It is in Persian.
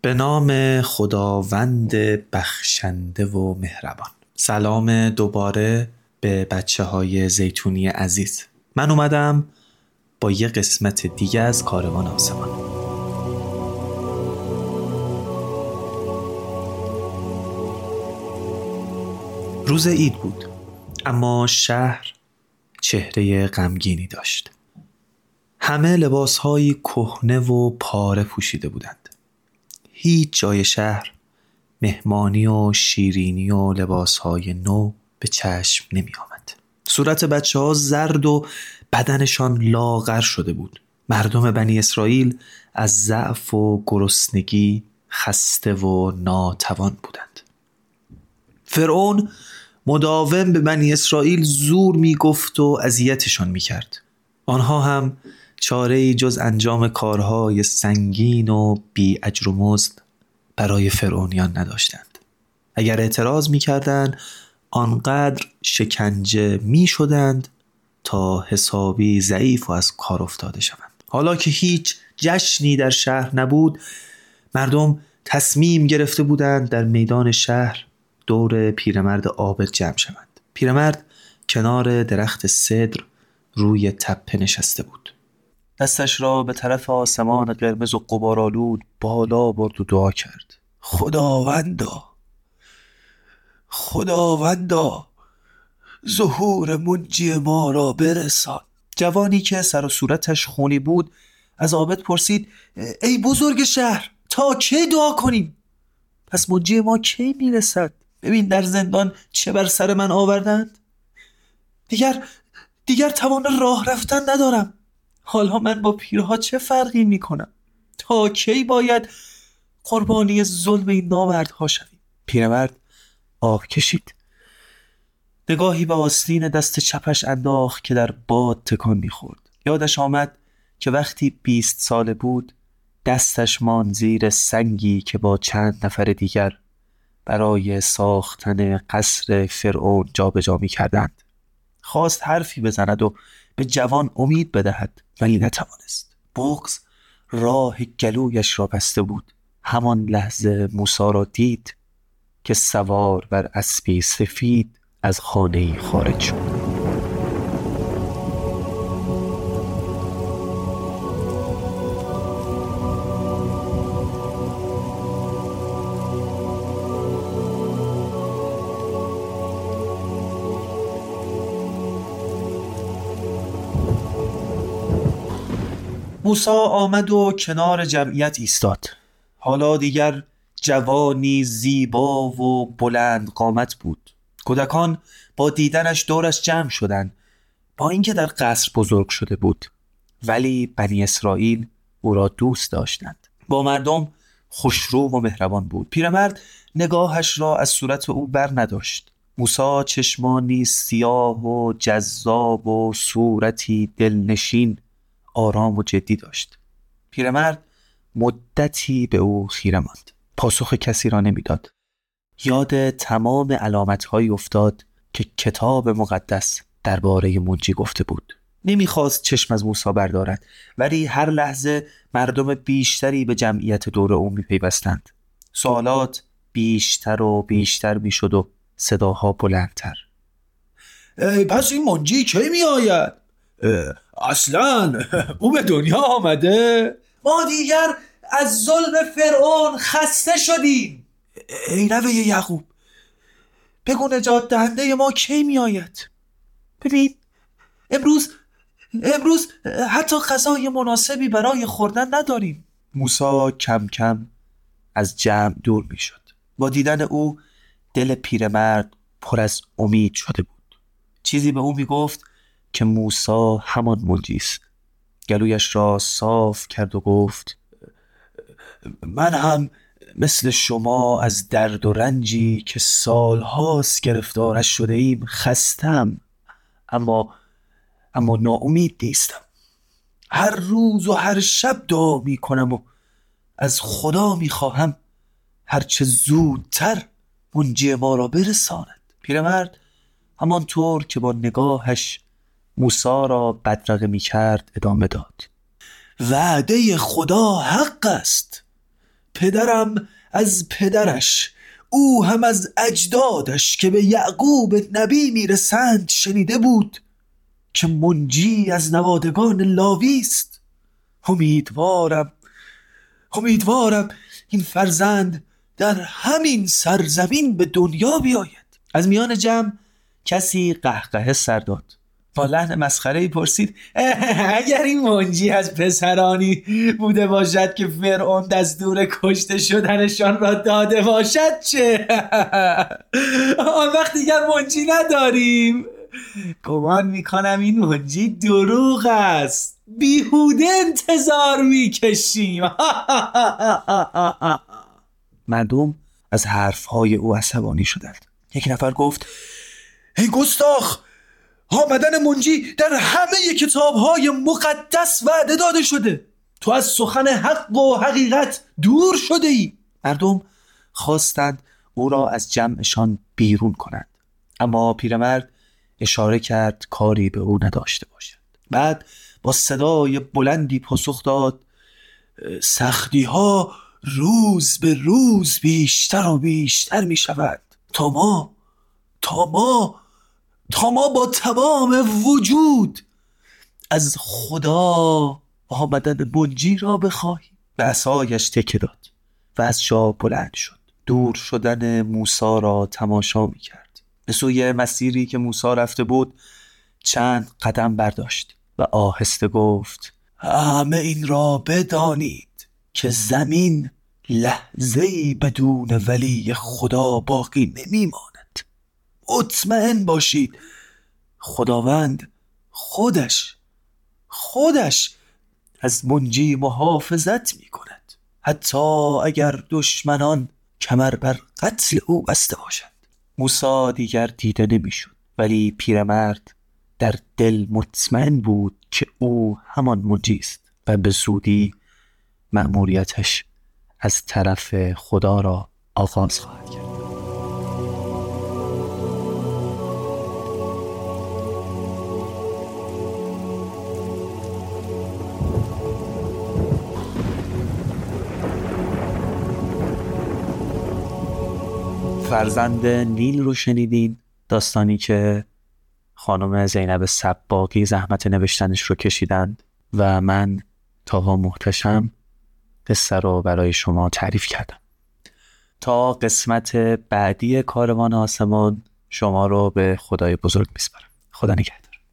به نام خداوند بخشنده و مهربان. سلام دوباره به بچه‌های زیتونی عزیز. من اومدم با یه قسمت دیگه از کاروان آسمان. روز عید بود، اما شهر چهره غمگینی داشت. همه لباس‌های کهنه و پاره پوشیده بودند. هیچ جای شهر مهمانی و شیرینی و لباس‌های نو به چشم نمی آمد. صورت بچه‌ها زرد و بدنشان لاغر شده بود. مردم بنی اسرائیل از ضعف و گرسنگی خسته و ناتوان بودند. فرعون مداوم به بنی اسرائیل زور می گفت و اذیتشان می کرد. آنها هم چاره‌ای جز انجام کارهای سنگین و بی اجر و مزد برای فرعونیان نداشتند. اگر اعتراض می کردند آنقدر شکنجه می شدند تا حسابی ضعیف و از کار افتاده شوند. حالا که هیچ جشنی در شهر نبود، مردم تصمیم گرفته بودند در میدان شهر دور پیرمرد عابد جمع شوند. پیرمرد کنار درخت سدر روی تپه نشسته بود. دستش را به طرف آسمان قرمز و غبارآلود بالا برد و دعا کرد. خداوندا ظهور منجی ما را برسان. جوانی که سر و صورتش خونی بود از عابد پرسید: ای بزرگ شهر، تا کی دعا کنیم؟ پس منجی ما کی میرسد؟ ببین در زندان چه بر سر من آوردند. دیگر توان راه رفتن ندارم. حالا من با پیرها چه فرقی میکنم؟ تا کی باید قربانی ظلم این نامردها شویم؟ پیرمرد آه کشید. نگاهی به آستین دست چپش انداخت که در باد تکان میخورد. یادش آمد که وقتی 20 ساله بود دستش ماند زیر سنگی که با چند نفر دیگر برای ساختن قصر فرعون جابجا می‌کردند. خواست حرفی بزند و به جوان امید بدهد، ولی نتوانست. بغض راه گلویش را بسته بود. همان لحظه موسی را دید که سوار بر اسبی سفید از خانه‌ای خارج شد. موسی آمد و کنار جمعیت ایستاد. حالا دیگر جوانی زیبا و بلند قامت بود. کودکان با دیدنش دورش جمع شدند. با اینکه در قصر بزرگ شده بود، ولی بنی اسرائیل او را دوست داشتند. با مردم خوشرو و مهربان بود. پیرمرد نگاهش را از صورت او بر نداشت. موسی چشمانی سیاه و جذاب و صورتی دلنشین، آرام و جدی داشت. پیرمرد مدتی به او خیره ماند. پاسخ کسی را نمیداد. یاد تمام علامت‌هایی افتاد که کتاب مقدس درباره منجی گفته بود. نمیخواست چشم از موسی بردارد، ولی هر لحظه مردم بیشتری به جمعیت دور او میپیوستند. سوالات بیشتر و بیشتر میشد و صداها بلندتر. پس این منجی کی میآید؟ اصلاً او به دنیا آمده؟ ما دیگر از ظلم فرعون خسته شدیم. ای نوه یعقوب، بگو نجات دهنده ما کی می آید؟ ببین امروز حتی غذای مناسبی برای خوردن نداریم. موسی کم کم از جمع دور می شد. با دیدن او دل پیرمرد پر از امید شده بود. چیزی به او می گفت که موسی همان منجی است. گلویش را صاف کرد و گفت: من هم مثل شما از درد و رنجی که سالهاست گرفتارش شده ایم خستم، اما ناامید نیستم. هر روز و هر شب دعا می کنم و از خدا می خواهم هرچه زودتر منجی ما را برساند. پیرمرد همانطور که با نگاهش موسی را بدرقه می کرد ادامه داد: وعده خدا حق است. پدرم از پدرش، او هم از اجدادش که به یعقوب نبی میرسند شنیده بود که منجی از نوادگان لاوی است. امیدوارم این فرزند در همین سرزمین به دنیا بیاید. از میان جمع کسی قهقه سر داد. با لحن مسخره‌ای پرسید: اگر این منجی از پسرانی بوده باشد که فرعون دستور کشته شدنشان را داده باشد چه؟ آن وقت دیگر منجی نداریم. گمان میکنم این منجی دروغ است. بیهوده انتظار میکشیم. مردم از حرفهای او عصبانی شدند. یک نفر گفت: ای گستاخ، آمدن منجی در همه کتابهای مقدس وعده داده شده. تو از سخن حق و حقیقت دور شده ای. مردم خواستند او را از جمعشان بیرون کنند، اما پیرمرد اشاره کرد کاری به او نداشته باشد. بعد با صدای بلندی پاسخ داد: سختی ها روز به روز بیشتر و بیشتر می شود تا ما با تمام وجود از خدا آمدن منجی را بخواهیم. به عصایش تکه داد و از جا بلند شد. دور شدن موسی را تماشا می کرد. به سوی مسیری که موسی رفته بود چند قدم برداشت و آهسته گفت: همه این را بدانید که زمین لحظه‌ای بدون ولی خدا باقی نمی‌ماند. مطمئن باشید خداوند خودش از منجی محافظت می‌کند، حتی اگر دشمنان کمر بر قتل او بسته باشند. موسی دیگر دیده نمی‌شد، ولی پیرمرد در دل مطمئن بود که او همان منجی است و به زودی مأموریتش از طرف خدا را آغاز خواهد کرد. فرزند نیل رو شنیدین، داستانی که خانم زینب سباقی زحمت نوشتنش رو کشیدند و من طاها محتشم قصه رو برای شما تعریف کردم. تا قسمت بعدی کاروان آسمان شما رو به خدای بزرگ میسپارم. خدا نگهدار.